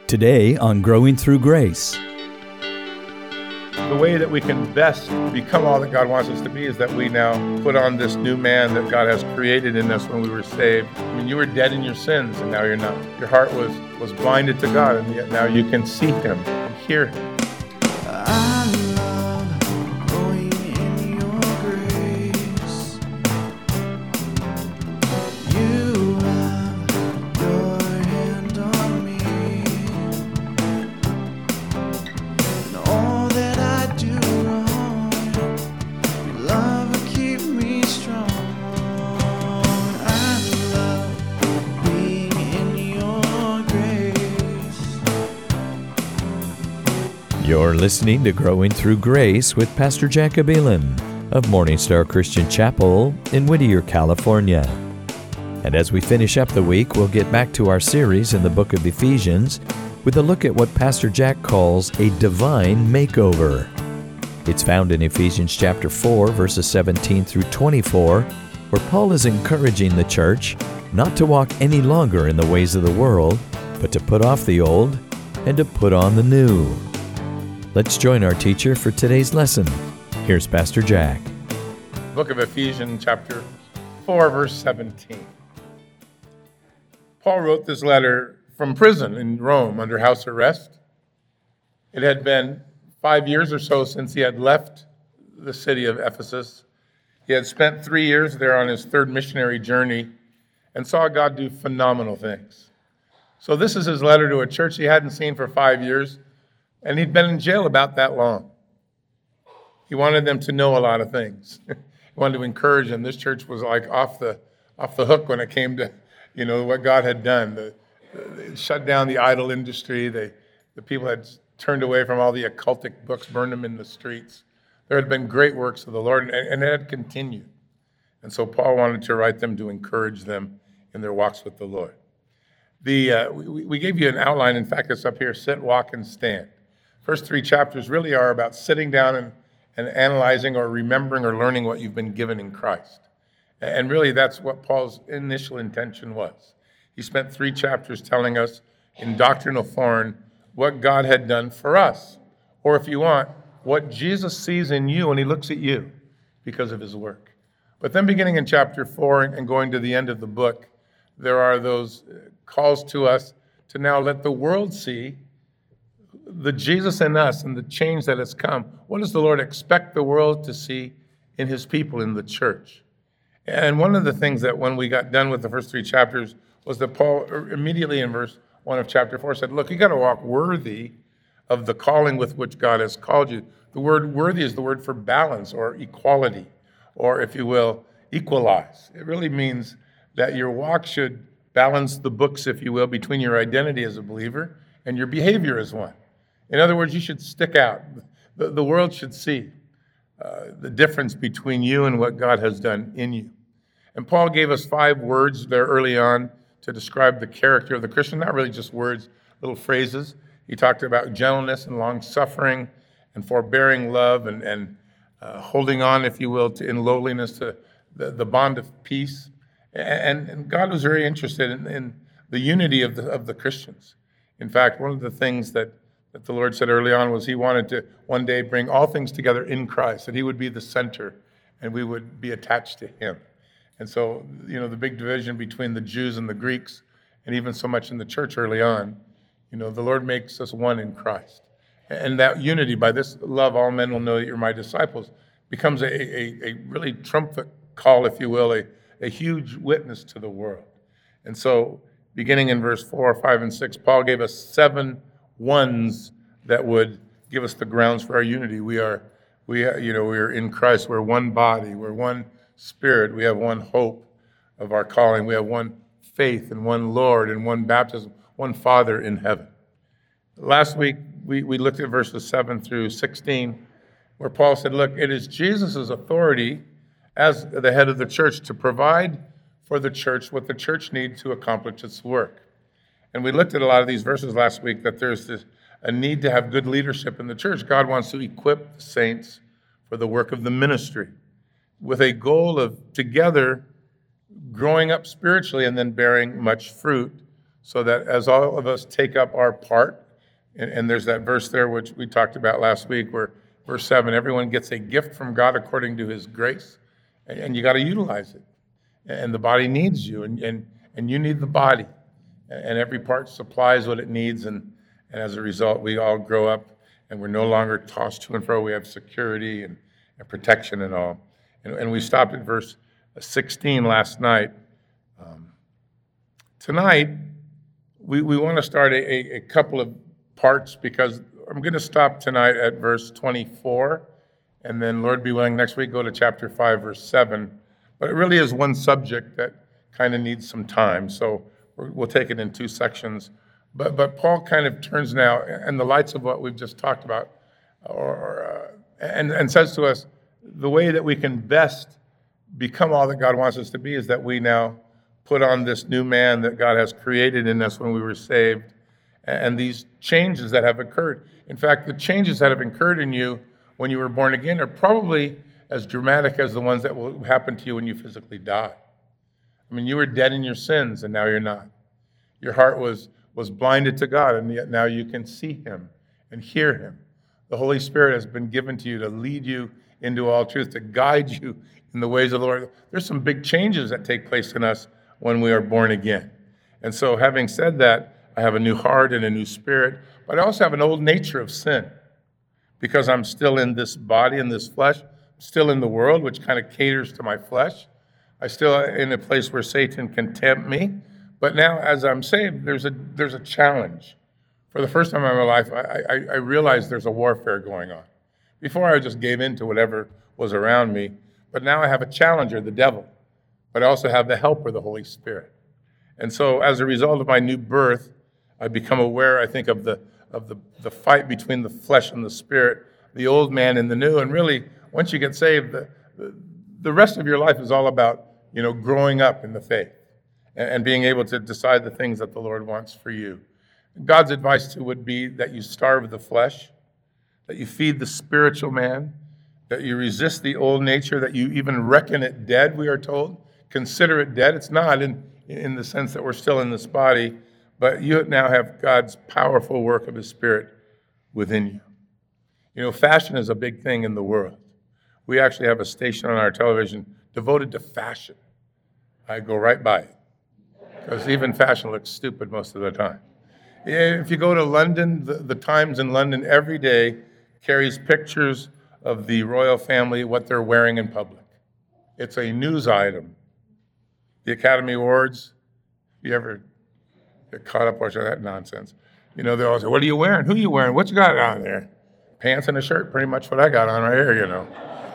Today on Growing Through Grace. The way that we can best become all that God wants us to be is that we now put on this new man that God has created in us when we were saved. I mean, you were dead in your sins, and now you're not. Your heart was blinded to God, and yet now you can see Him and hear Him. I love growing in your grace. You have your hand on me, and all that I do wrong, your love will keep me strong. I love being in your grace. You're listening to Growing Through Grace with Pastor Jacob Elam of Morning Star Christian Chapel in Whittier, California. And as we finish up the week, we'll get back to our series in the book of Ephesians with a look at what Pastor Jack calls a divine makeover. It's found in Ephesians chapter 4, verses 17 through 24, where Paul is encouraging the church not to walk any longer in the ways of the world, but to put off the old and to put on the new. Let's join our teacher for today's lesson. Here's Pastor Jack. Book of Ephesians chapter 4, verse 17. Paul wrote this letter from prison in Rome under house arrest. It had been 5 years or so since he had left the city of Ephesus. He had spent 3 years there on his third missionary journey and saw God do phenomenal things. So this is his letter to a church he hadn't seen for 5 years, and he'd been in jail about that long. He wanted them to know a lot of things. He wanted to encourage them. This church was like off the hook when it came to, what God had done. They shut down the idol industry. The people had turned away from all the occultic books, burned them in the streets. There had been great works of the Lord, and it had continued. And so Paul wanted to write them to encourage them in their walks with the Lord. We gave you an outline. In fact, it's up here: sit, walk, and stand. First 3 chapters really are about sitting down and analyzing or remembering or learning what you've been given in Christ. And really, that's what Paul's initial intention was. He spent 3 chapters telling us in doctrinal form what God had done for us, or if you want, what Jesus sees in you when he looks at you because of his work. But then beginning in chapter 4 and going to the end of the book, there are those calls to us to now let the world see the Jesus in us and the change that has come. What does the Lord expect the world to see in his people in the church? And one of the things that when we got done with the first 3 chapters was that Paul immediately in verse 1 of chapter 4 said, look, you got to walk worthy of the calling with which God has called you. The word worthy is the word for balance or equality, or if you will, equalize. It really means that your walk should balance the books, if you will, between your identity as a believer and your behavior as one. In other words, you should stick out. The world should see the difference between you and what God has done in you. And Paul gave us 5 words there early on to describe the character of the Christian, not really just words, little phrases. He talked about gentleness and long-suffering and forbearing love and holding on, if you will, in lowliness to the bond of peace. And God was very interested in the unity of the Christians. In fact, one of the things that the Lord said early on was he wanted to one day bring all things together in Christ, that he would be the center and we would be attached to him. And so, the big division between the Jews and the Greeks, and even so much in the church early on, the Lord makes us one in Christ. And that unity, by this love, all men will know that you're my disciples, becomes a really trumpet call, if you will, a huge witness to the world. And so, beginning in verse 4, 5, and 6, Paul gave us 7 ones that would give us the grounds for our unity. We are in Christ. We're one body. We're one spirit. We have one hope of our calling. We have one faith and one Lord and one baptism, one Father in heaven. Last week, we looked at verses 7 through 16, where Paul said, look, it is Jesus' authority as the head of the church to provide for the church what the church needs to accomplish its work. And we looked at a lot of these verses last week, that there's a need to have good leadership in the church. God wants to equip the saints for the work of the ministry with a goal of together growing up spiritually and then bearing much fruit so that as all of us take up our part, and there's that verse there which we talked about last week where verse 7, everyone gets a gift from God according to his grace, and you got to utilize it. And the body needs you, and you need the body. And every part supplies what it needs, and as a result, we all grow up, and we're no longer tossed to and fro. We have security and protection and all. And we stopped at verse 16 last night. Tonight, we want to start a couple of parts, because I'm going to stop tonight at verse 24, and then, Lord be willing, next week go to chapter 5, verse 7. But it really is one subject that kind of needs some time, so we'll take it in two sections. But Paul kind of turns now, in the lights of what we've just talked about, and says to us, the way that we can best become all that God wants us to be is that we now put on this new man that God has created in us when we were saved, and these changes that have occurred. In fact, the changes that have occurred in you when you were born again are probably as dramatic as the ones that will happen to you when you physically die. I mean, you were dead in your sins, and now you're not. Your heart was blinded to God, and yet now you can see him and hear him. The Holy Spirit has been given to you to lead you into all truth, to guide you in the ways of the Lord. There's some big changes that take place in us when we are born again. And so, having said that, I have a new heart and a new spirit, but I also have an old nature of sin, because I'm still in this body, in this flesh, still in the world, which kind of caters to my flesh. I'm still in a place where Satan can tempt me. But now, as I'm saved, there's a challenge. For the first time in my life, I realized there's a warfare going on. Before, I just gave in to whatever was around me. But now I have a challenger, the devil. But I also have the helper, the Holy Spirit. And so, as a result of my new birth, I become aware, I think, of the fight between the flesh and the spirit, the old man and the new. And really, once you get saved, the rest of your life is all about, growing up in the faith and being able to decide the things that the Lord wants for you. God's advice would be that you starve the flesh, that you feed the spiritual man, that you resist the old nature, that you even reckon it dead, we are told. Consider it dead. It's not in the sense that we're still in this body, but you now have God's powerful work of his Spirit within you. Fashion is a big thing in the world. We actually have a station on our television devoted to fashion. I go right by it, because even fashion looks stupid most of the time. If you go to London, the Times in London every day carries pictures of the royal family, what they're wearing in public. It's a news item. The Academy Awards, you ever get caught up watching that nonsense? They all say, what are you wearing? Who are you wearing? What you got on there? Pants and a shirt, pretty much what I got on right here,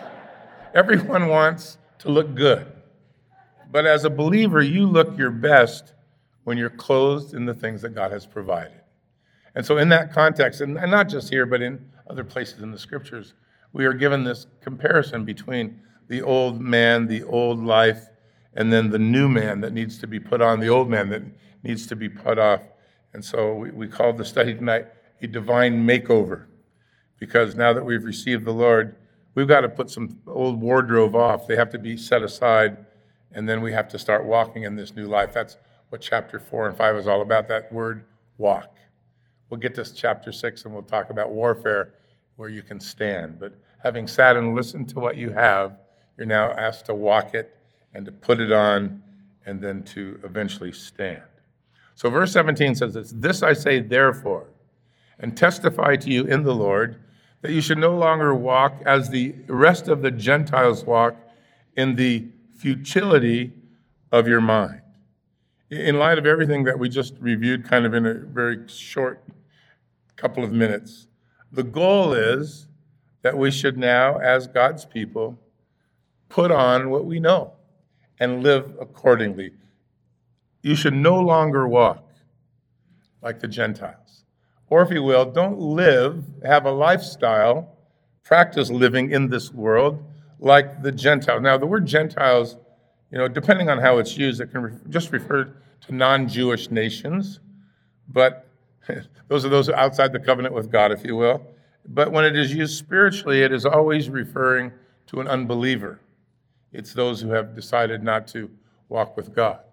Everyone wants to look good. But as a believer, you look your best when you're clothed in the things that God has provided. And so in that context, and not just here, but in other places in the scriptures, we are given this comparison between the old man, the old life, and then the new man that needs to be put on, the old man that needs to be put off. And so we called the study tonight a divine makeover, because now that we've received the Lord, we've got to put some old wardrobe off. They have to be set aside, and then we have to start walking in this new life. That's what chapter 4 and 5 is all about, that word walk. We'll get to chapter 6, and we'll talk about warfare, where you can stand. But having sat and listened to what you have, you're now asked to walk it and to put it on, and then to eventually stand. So verse 17 says this I say therefore, and testify to you in the Lord, that you should no longer walk as the rest of the Gentiles walk, in the futility of your mind. In light of everything that we just reviewed kind of in a very short couple of minutes, the goal is that we should now, as God's people, put on what we know and live accordingly. You should no longer walk like the Gentiles. Or if you will, don't have a lifestyle, practice living in this world like the Gentiles. Now, the word Gentiles, depending on how it's used, it can just refer to non-Jewish nations, but those are those outside the covenant with God, if you will. But when it is used spiritually, it is always referring to an unbeliever. It's those who have decided not to walk with God.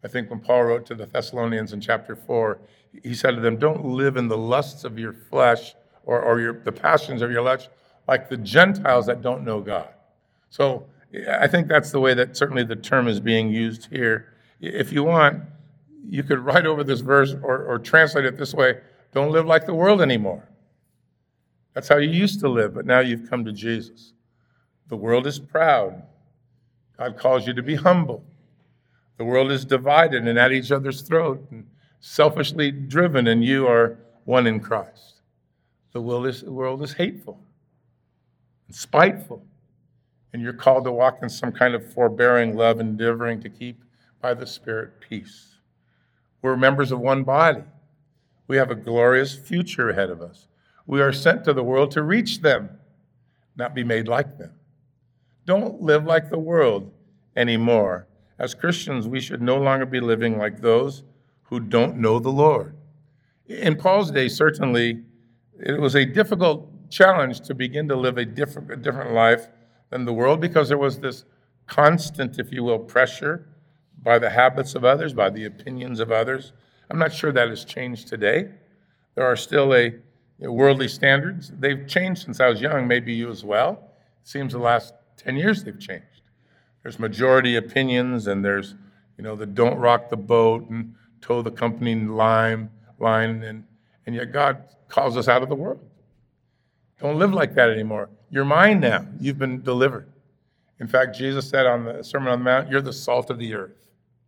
I think when Paul wrote to the Thessalonians in chapter 4, he said to them, don't live in the lusts of your flesh or the passions of your flesh like the Gentiles that don't know God. So I think that's the way that certainly the term is being used here. If you want, you could write over this verse or translate it this way: don't live like the world anymore. That's how you used to live, but now you've come to Jesus. The world is proud. God calls you to be humble. The world is divided and at each other's throat and selfishly driven, and you are one in Christ. The world is hateful and spiteful, and you're called to walk in some kind of forbearing love, endeavoring to keep by the Spirit peace. We're members of one body. We have a glorious future ahead of us. We are sent to the world to reach them, not be made like them. Don't live like the world anymore. As Christians, we should no longer be living like those who don't know the Lord. In Paul's day, certainly, it was a difficult challenge to begin to live a different life than the world, because there was this constant, if you will, pressure by the habits of others, by the opinions of others. I'm not sure that has changed today. There are still worldly standards. They've changed since I was young, maybe you as well. It seems the last 10 years they've changed. There's majority opinions, and there's, the don't rock the boat and toe the company line, and yet God calls us out of the world. Don't live like that anymore. You're mine now. You've been delivered. In fact, Jesus said on the Sermon on the Mount, you're the salt of the earth.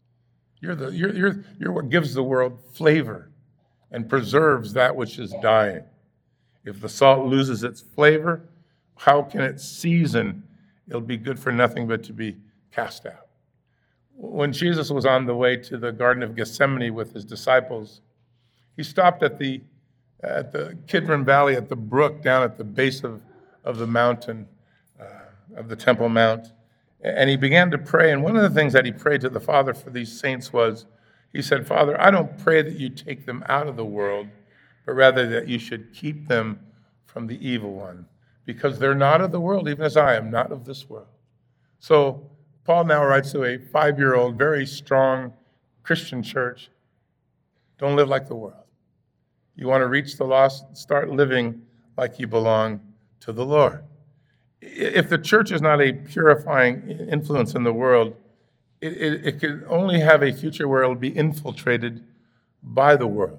You're what gives the world flavor and preserves that which is dying. If the salt loses its flavor, how can it season? It'll be good for nothing but to be cast out. When Jesus was on the way to the Garden of Gethsemane with his disciples, he stopped at the Kidron Valley, at the brook down at the base of the mountain, of the Temple Mount, and he began to pray. And one of the things that he prayed to the Father for these saints was, he said, Father, I don't pray that you take them out of the world, but rather that you should keep them from the evil one, because they're not of the world, even as I am not of this world. So Paul now writes to a 5-year-old, very strong Christian church, don't live like the world. You want to reach the lost, start living like you belong to the Lord. If the church is not a purifying influence in the world, it can only have a future where it will be infiltrated by the world.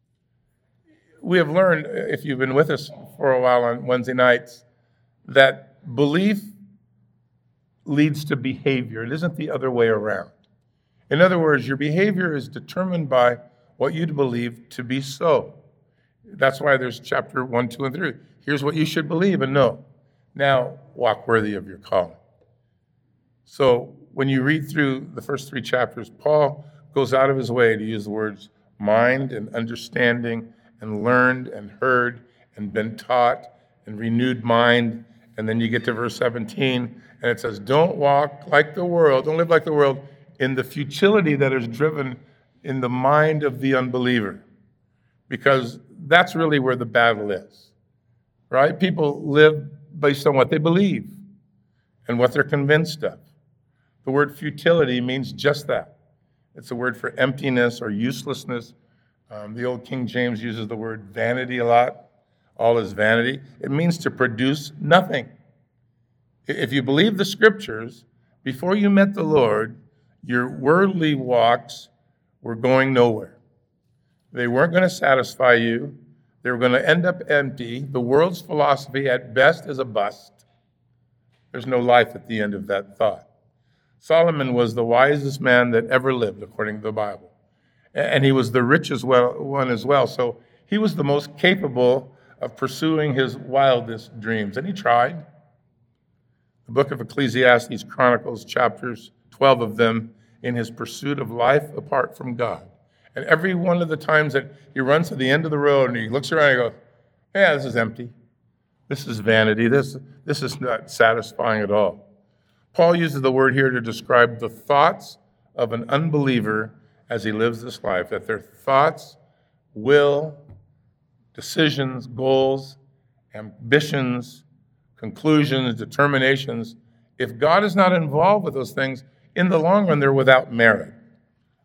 We have learned, if you've been with us for a while on Wednesday nights, that belief leads to behavior. It isn't the other way around. In other words, your behavior is determined by what you believe to be so. That's why there's chapter 1, 2, and 3. Here's what you should believe and know. Now, walk worthy of your calling. So when you read through the first 3 chapters, Paul goes out of his way to use the words mind and understanding and learned and heard and been taught and renewed mind. And then you get to verse 17, and it says, don't walk like the world, don't live like the world in the futility that is driven in the mind of the unbeliever. Because that's really where the battle is, right? People live based on what they believe and what they're convinced of. The word futility means just that. It's a word for emptiness or uselessness. The old King James uses the word vanity a lot. All is vanity. It means to produce nothing. If you believe the scriptures, before you met the Lord, your worldly walks were going nowhere. They weren't going to satisfy you. They were going to end up empty. The world's philosophy at best is a bust. There's no life at the end of that thought. Solomon was the wisest man that ever lived, according to the Bible. And he was the richest one as well. So he was the most capable of pursuing his wildest dreams. And he tried. The book of Ecclesiastes chronicles chapters, 12 of them, in his pursuit of life apart from God. And every one of the times that he runs to the end of the road and he looks around and he goes, yeah, this is empty. This is vanity. This is not satisfying at all. Paul uses the word here to describe the thoughts of an unbeliever as he lives this life, that their thoughts, will, decisions, goals, ambitions, conclusions, determinations, if God is not involved with those things, in the long run, they're without merit.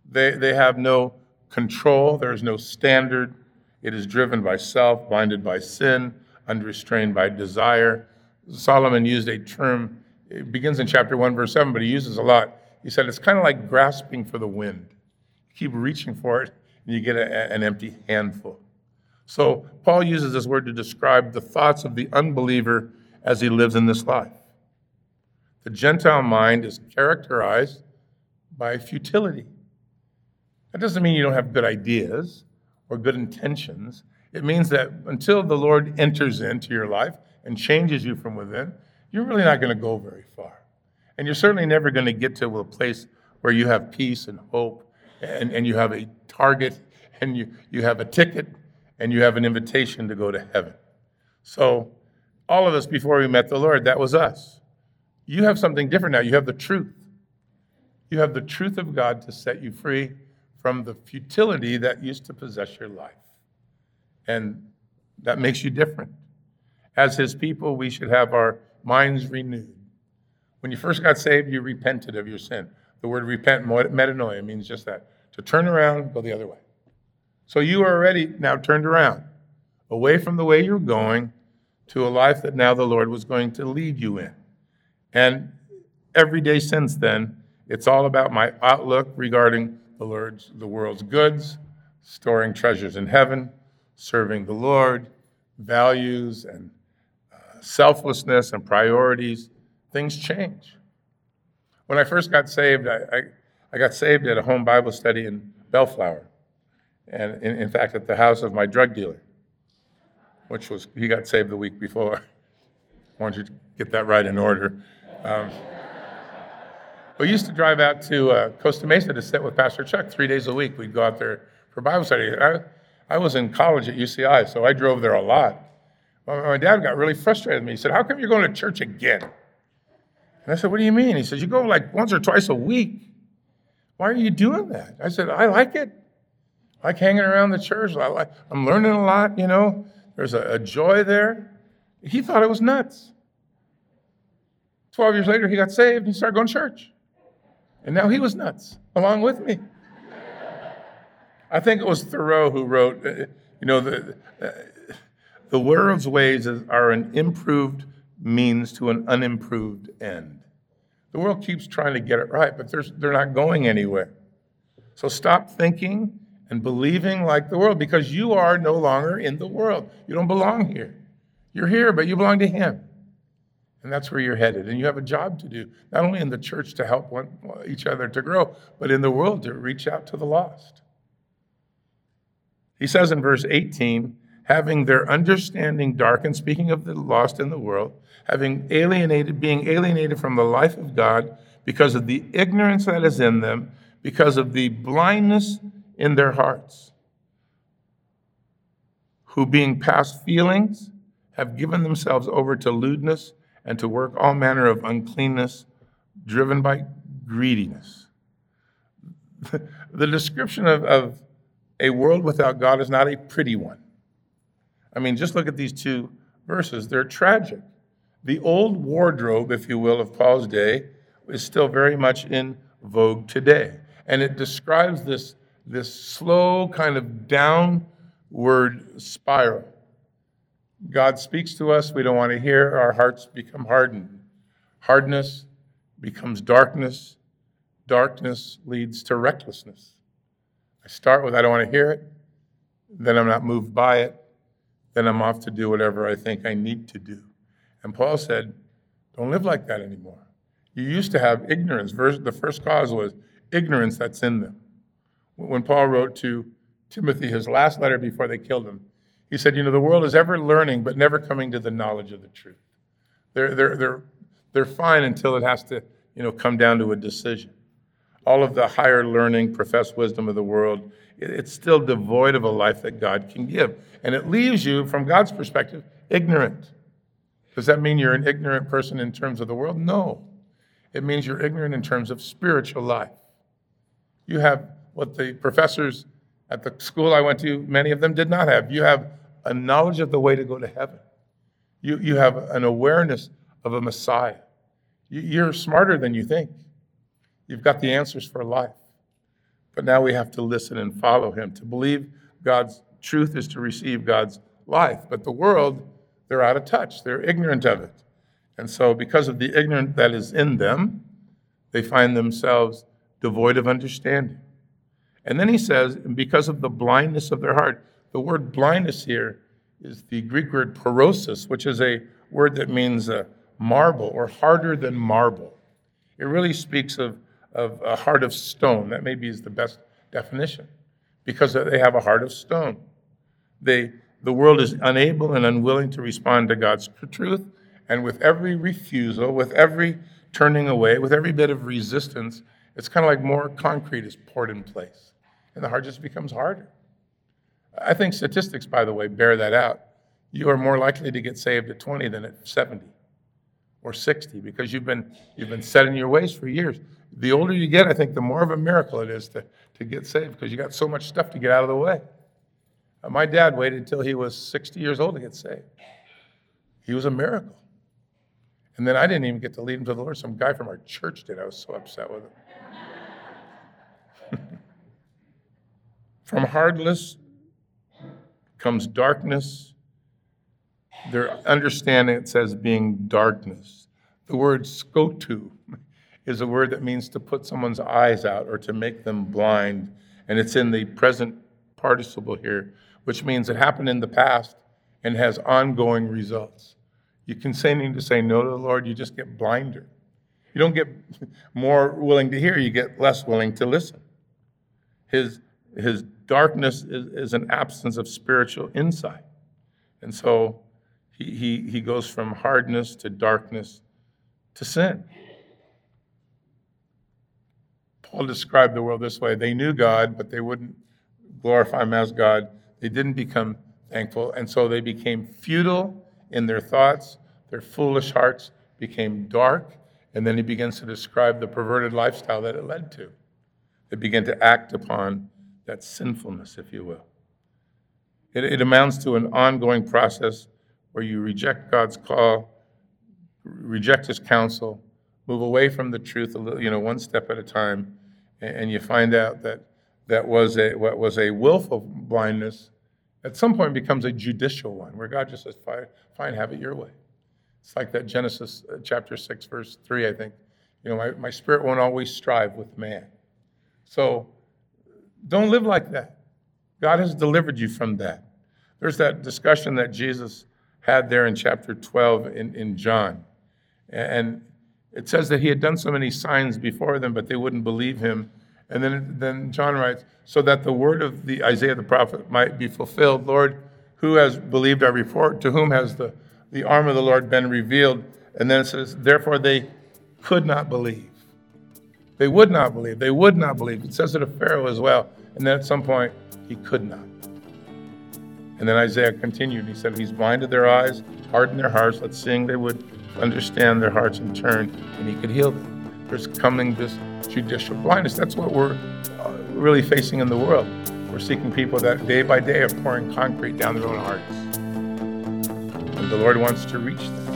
They have no control. There is no standard. It is driven by self, blinded by sin, unrestrained by desire. Solomon used a term, it begins in chapter 1, verse 7, but he uses a lot. He said it's kind of like grasping for the wind. You keep reaching for it, and you get an empty handful. So Paul uses this word to describe the thoughts of the unbeliever as he lives in this life. The Gentile mind is characterized by futility. That doesn't mean you don't have good ideas or good intentions. It means that until the Lord enters into your life and changes you from within, you're really not going to go very far. And you're certainly never going to get to a place where you have peace and hope and you have a target and you have a ticket and you have an invitation to go to heaven. So all of us, before we met the Lord, that was us. You have something different now. You have the truth. You have the truth of God to set you free from the futility that used to possess your life. And that makes you different. As his people, we should have our minds renewed. When you first got saved, you repented of your sin. The word repent, metanoia, means just that. To turn around, go the other way. So you are already now turned around, away from the way you're going to a life that now the Lord was going to lead you in. And every day since then, it's all about my outlook regarding the world's goods, storing treasures in heaven, serving the Lord, values and selflessness and priorities. Things change. When I first got saved, I got saved at a home Bible study in Bellflower. And in fact, at the house of my drug dealer, he got saved the week before. I want you to get that right in order. We used to drive out to Costa Mesa to sit with Pastor Chuck 3 days a week. We'd go out there for Bible study. I was in college at UCI, so I drove there a lot. My dad got really frustrated with me. He said, "How come you're going to church again?" And I said, "What do you mean?" He said, "You go like once or twice a week. Why are you doing that?" I said, "I like it. I like hanging around the church. I'm learning a lot, you know. There's a joy there." He thought it was nuts. 12 years later, he got saved and he started going to church. And now he was nuts, along with me. I think it was Thoreau who wrote, the world's ways are an improved means to an unimproved end. The world keeps trying to get it right, but they're not going anywhere. So stop thinking and believing like the world, because you are no longer in the world. You don't belong here. You're here, but you belong to him. And that's where you're headed. And you have a job to do, not only in the church to help each other to grow, but in the world to reach out to the lost. He says in verse 18, having their understanding darkened, speaking of the lost in the world, being alienated from the life of God because of the ignorance that is in them, because of the blindness in their hearts, who being past feelings have given themselves over to lewdness and to work all manner of uncleanness, driven by greediness. The description of a world without God is not a pretty one. I mean, just look at these two verses. They're tragic. The old wardrobe, if you will, of Paul's day is still very much in vogue today. And it describes this slow kind of downward spiral. God speaks to us, we don't want to hear, our hearts become hardened. Hardness becomes darkness. Darkness leads to recklessness. I start with, I don't want to hear it. Then I'm not moved by it. Then I'm off to do whatever I think I need to do. And Paul said, don't live like that anymore. You used to have ignorance. The first cause was ignorance that's in them. When Paul wrote to Timothy, his last letter before they killed him, he said, the world is ever learning, but never coming to the knowledge of the truth. They're fine until it has to, come down to a decision. All of the higher learning, professed wisdom of the world, it's still devoid of a life that God can give. And it leaves you, from God's perspective, ignorant. Does that mean you're an ignorant person in terms of the world? No. It means you're ignorant in terms of spiritual life. You have what the professors at the school I went to, many of them did not have. You have a knowledge of the way to go to heaven. You have an awareness of a Messiah. You're smarter than you think. You've got the answers for life. but now we have to listen and follow him. To believe God's truth is to receive God's life. But the world, they're out of touch. They're ignorant of it. And so because of the ignorance that is in them, they find themselves devoid of understanding. And then he says, because of the blindness of their heart, the word blindness here is the Greek word porosis, which is a word that means marble or harder than marble. It really speaks of a heart of stone. That maybe is the best definition, because they have a heart of stone. The world is unable and unwilling to respond to God's truth, and with every refusal, with every turning away, with every bit of resistance, it's kind of like more concrete is poured in place, and the heart just becomes harder. I think statistics, by the way, bear that out. You are more likely to get saved at 20 than at 70 or 60 because you've been set in your ways for years. The older you get, I think the more of a miracle it is to get saved because you got so much stuff to get out of the way. My dad waited until he was 60 years old to get saved. He was a miracle. And then I didn't even get to lead him to the Lord. Some guy from our church did. I was so upset with him. From hardness comes darkness. Their understanding, it says, being darkness. The word skotu is a word that means to put someone's eyes out or to make them blind. And it's in the present participle here, which means it happened in the past and has ongoing results. You continue to say no to the Lord, you just get blinder. You don't get more willing to hear, you get less willing to listen. His darkness is an absence of spiritual insight. And so he goes from hardness to darkness to sin. Paul described the world this way. They knew God, but they wouldn't glorify him as God. They didn't become thankful, and so they became futile in their thoughts. Their foolish hearts became dark, and then he begins to describe the perverted lifestyle that it led to. They began to act upon that sinfulness, if you will. It amounts to an ongoing process where you reject God's call, reject his counsel, move away from the truth one step at a time, and you find out that what was a willful blindness at some point becomes a judicial one, where God just says, fine, have it your way. It's like that Genesis chapter 6, verse 3, I think. My spirit won't always strive with man. So don't live like that. God has delivered you from that. There's that discussion that Jesus had there in chapter 12 in John. And it says that he had done so many signs before them, but they wouldn't believe him. And then John writes, so that the word of the Isaiah the prophet might be fulfilled. Lord, who has believed our report? To whom has the arm of the Lord been revealed? And then it says, therefore they could not believe. They would not believe. They would not believe. It says it of Pharaoh as well. And then at some point, he could not. And then Isaiah continued. He said, he's blinded their eyes, hardened their hearts, let's seeing they would understand their hearts and turn, and he could heal them. There's coming this judicial blindness. That's what we're really facing in the world. We're seeking people that day by day are pouring concrete down their own hearts. And the Lord wants to reach them.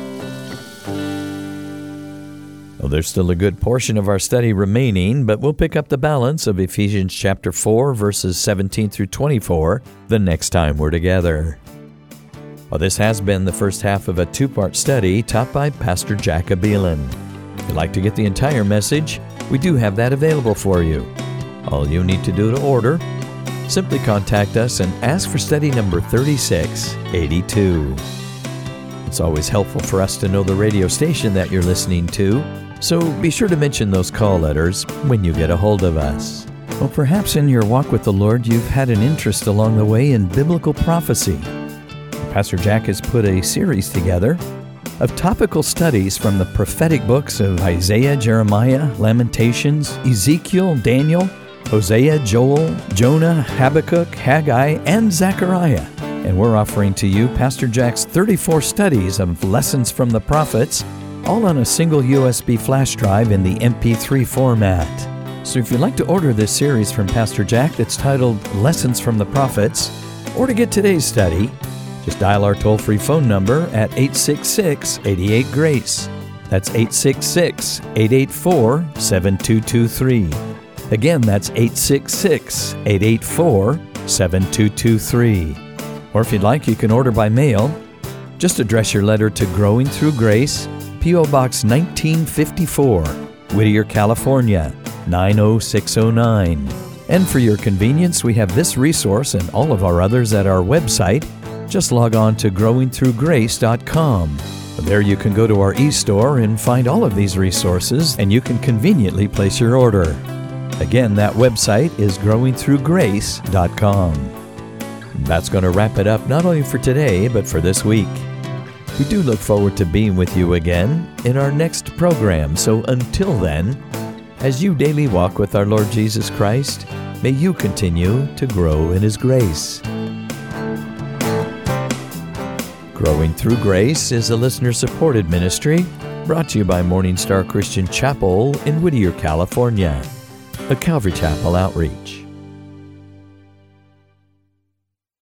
Well, there's still a good portion of our study remaining, but we'll pick up the balance of Ephesians chapter 4, verses 17 through 24, the next time we're together. Well, this has been the first half of a two-part study taught by Pastor Jack Abelin. If you'd like to get the entire message, we do have that available for you. All you need to do to order, simply contact us and ask for study number 3682. It's always helpful for us to know the radio station that you're listening to, so be sure to mention those call letters when you get a hold of us. Well, perhaps in your walk with the Lord, you've had an interest along the way in biblical prophecy. Pastor Jack has put a series together of topical studies from the prophetic books of Isaiah, Jeremiah, Lamentations, Ezekiel, Daniel, Hosea, Joel, Jonah, Habakkuk, Haggai, and Zechariah. And we're offering to you Pastor Jack's 34 studies of lessons from the prophets, all on a single USB flash drive in the MP3 format. So if you'd like to order this series from Pastor Jack that's titled Lessons from the Prophets, or to get today's study, just dial our toll-free phone number at 866-88-GRACE. That's 866-884-7223. Again, that's 866-884-7223. Or if you'd like, you can order by mail. Just address your letter to Growing Through Grace, P.O. Box 1954, Whittier, California, 90609. And for your convenience, we have this resource and all of our others at our website. Just log on to growingthroughgrace.com. There you can go to our e-store and find all of these resources, and you can conveniently place your order. Again, that website is growingthroughgrace.com. That's going to wrap it up not only for today, but for this week. We do look forward to being with you again in our next program. So until then, as you daily walk with our Lord Jesus Christ, may you continue to grow in His grace. Growing Through Grace is a listener-supported ministry brought to you by Morning Star Christian Chapel in Whittier, California, a Calvary Chapel outreach.